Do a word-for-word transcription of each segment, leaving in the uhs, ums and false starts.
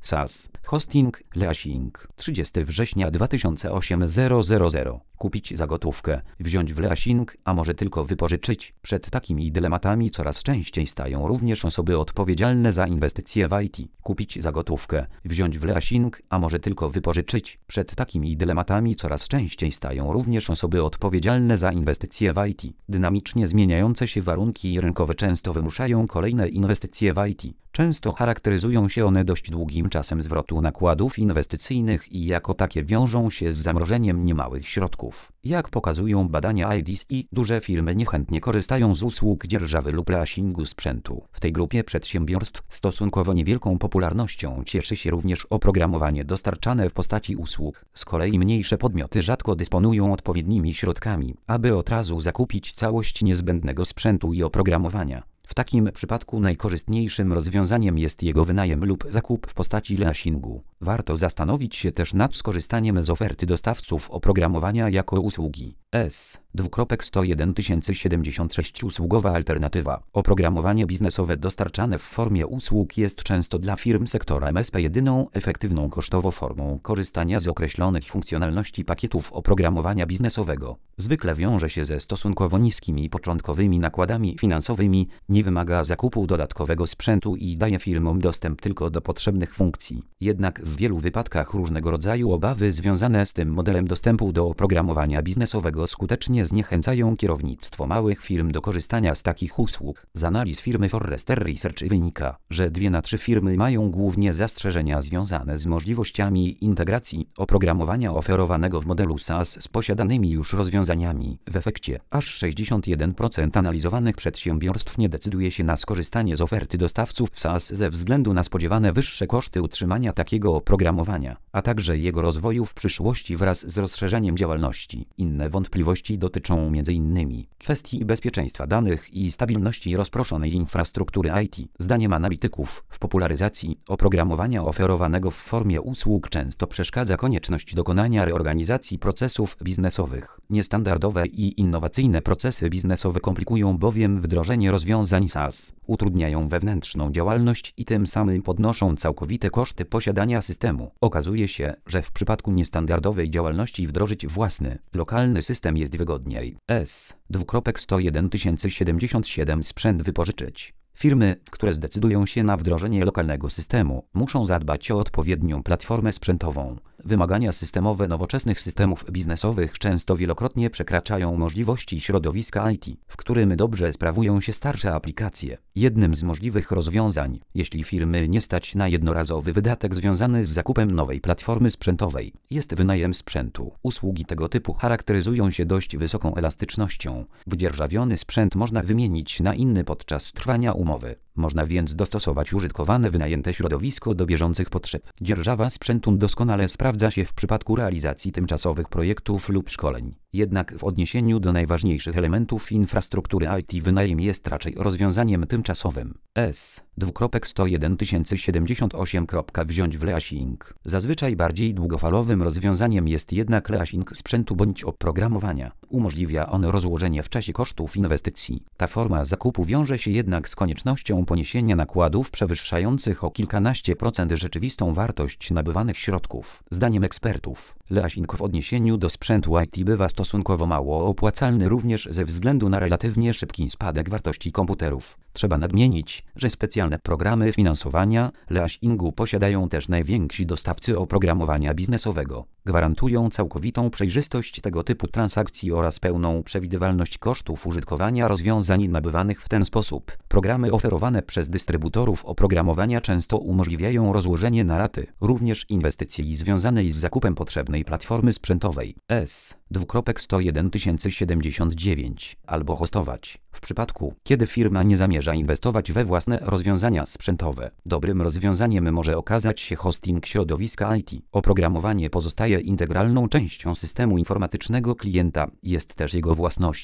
SaaS. Hosting Leasing. trzydziestego września dwa tysiące osiemnastego. Kupić za gotówkę, wziąć w leasing, a może tylko wypożyczyć. Przed takimi dylematami coraz częściej stają również osoby odpowiedzialne za inwestycje w I T. Kupić za gotówkę, wziąć w leasing, a może tylko wypożyczyć. Przed takimi dylematami coraz częściej stają również osoby odpowiedzialne za inwestycje w I T. Dynamicznie zmieniające się warunki rynkowe często wymuszają kolejne inwestycje w I T. Często charakteryzują się one dość długim czasem zwrotu nakładów inwestycyjnych i jako takie wiążą się z zamrożeniem niemałych środków. Jak pokazują badania I D S I, duże firmy niechętnie korzystają z usług dzierżawy lub leasingu sprzętu. W tej grupie przedsiębiorstw stosunkowo niewielką popularnością cieszy się również oprogramowanie dostarczane w postaci usług. Z kolei mniejsze podmioty rzadko dysponują odpowiednimi środkami, aby od razu zakupić całość niezbędnego sprzętu i oprogramowania. W takim przypadku najkorzystniejszym rozwiązaniem jest jego wynajem lub zakup w postaci leasingu. Warto zastanowić się też nad skorzystaniem z oferty dostawców oprogramowania jako usługi. S. sto jeden tysięcy siedemdziesiąt sześć Usługowa alternatywa. Oprogramowanie biznesowe dostarczane w formie usług jest często dla firm sektora M S P jedyną efektywną kosztowo formą korzystania z określonych funkcjonalności pakietów oprogramowania biznesowego. Zwykle wiąże się ze stosunkowo niskimi początkowymi nakładami finansowymi, nie wymaga zakupu dodatkowego sprzętu i daje firmom dostęp tylko do potrzebnych funkcji. Jednak w wielu wypadkach różnego rodzaju obawy związane z tym modelem dostępu do oprogramowania biznesowego skutecznie zniechęcają kierownictwo małych firm do korzystania z takich usług. Z analiz firmy Forrester Research wynika, że dwie na trzy firmy mają głównie zastrzeżenia związane z możliwościami integracji oprogramowania oferowanego w modelu SaaS z posiadanymi już rozwiązaniami. W efekcie aż sześćdziesiąt jeden procent analizowanych przedsiębiorstw nie decyduje się na skorzystanie z oferty dostawców SaaS ze względu na spodziewane wyższe koszty utrzymania takiego oprogramowania, a także jego rozwoju w przyszłości wraz z rozszerzeniem działalności. Inne wątpliwości dotyczą między innymi kwestii bezpieczeństwa danych i stabilności rozproszonej infrastruktury I T. Zdaniem analityków, w popularyzacji oprogramowania oferowanego w formie usług często przeszkadza konieczność dokonania reorganizacji procesów biznesowych. Niestandardowe i innowacyjne procesy biznesowe komplikują bowiem wdrożenie rozwiązań SaaS, utrudniają wewnętrzną działalność i tym samym podnoszą całkowite koszty posiadania systemu. Okazuje się, że w przypadku niestandardowej działalności wdrożyć własny, lokalny system jest wygodniej. S. sto jeden tysięcy siedemdziesiąt siedem Sprzęt wypożyczyć. Firmy, które zdecydują się na wdrożenie lokalnego systemu, muszą zadbać o odpowiednią platformę sprzętową. Wymagania systemowe nowoczesnych systemów biznesowych często wielokrotnie przekraczają możliwości środowiska I T, w którym dobrze sprawują się starsze aplikacje. Jednym z możliwych rozwiązań, jeśli firmy nie stać na jednorazowy wydatek związany z zakupem nowej platformy sprzętowej, jest wynajem sprzętu. Usługi tego typu charakteryzują się dość wysoką elastycznością. Wydzierżawiony sprzęt można wymienić na inny podczas trwania umowy. Można więc dostosować użytkowane wynajęte środowisko do bieżących potrzeb. Dzierżawa sprzętu doskonale sprawdza się w przypadku realizacji tymczasowych projektów lub szkoleń. Jednak w odniesieniu do najważniejszych elementów infrastruktury I T wynajem jest raczej rozwiązaniem tymczasowym. S. sto jeden tysięcy siedemdziesiąt osiem. Wziąć w leasing. Zazwyczaj bardziej długofalowym rozwiązaniem jest jednak leasing sprzętu bądź oprogramowania. Umożliwia on rozłożenie w czasie kosztów inwestycji. Ta forma zakupu wiąże się jednak z koniecznością poniesienia nakładów przewyższających o kilkanaście procent rzeczywistą wartość nabywanych środków. Zdaniem ekspertów, leasing w odniesieniu do sprzętu I T bywa stosunkowo mało opłacalny również ze względu na relatywnie szybki spadek wartości komputerów. Trzeba nadmienić, że specjalne programy finansowania leasingu posiadają też najwięksi dostawcy oprogramowania biznesowego. Gwarantują całkowitą przejrzystość tego typu transakcji oraz pełną przewidywalność kosztów użytkowania rozwiązań nabywanych w ten sposób. Programy oferowane przez dystrybutorów oprogramowania często umożliwiają rozłożenie na raty, również inwestycji związanej z zakupem potrzebnej platformy sprzętowej. S. sto jeden tysięcy siedemdziesiąt dziewięć. Albo hostować. W przypadku, kiedy firma nie zamierza inwestować we własne rozwiązania sprzętowe, dobrym rozwiązaniem może okazać się hosting środowiska I T. Oprogramowanie pozostaje integralną częścią systemu informatycznego klienta, jest też jego własnością.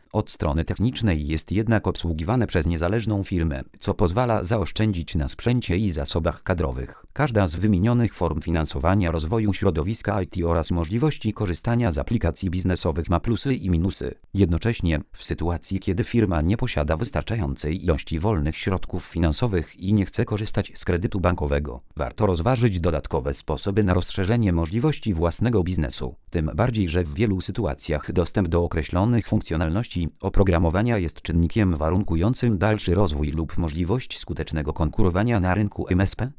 Od strony technicznej jest jednak obsługiwane przez niezależną firmę, co pozwala zaoszczędzić na sprzęcie i zasobach kadrowych. Każda z wymienionych form finansowania rozwoju środowiska I T oraz możliwości korzystania z aplikacji biznesowych ma plusy i minusy. Jednocześnie, w sytuacji kiedy firma nie posiada wystarczającej ilości wolnych środków finansowych i nie chce korzystać z kredytu bankowego, warto rozważyć dodatkowe sposoby na rozszerzenie możliwości własnego biznesu. Tym bardziej, że w wielu sytuacjach dostęp do określonych funkcjonalności oprogramowania jest czynnikiem warunkującym dalszy rozwój lub możliwość skutecznego konkurowania na rynku M S P.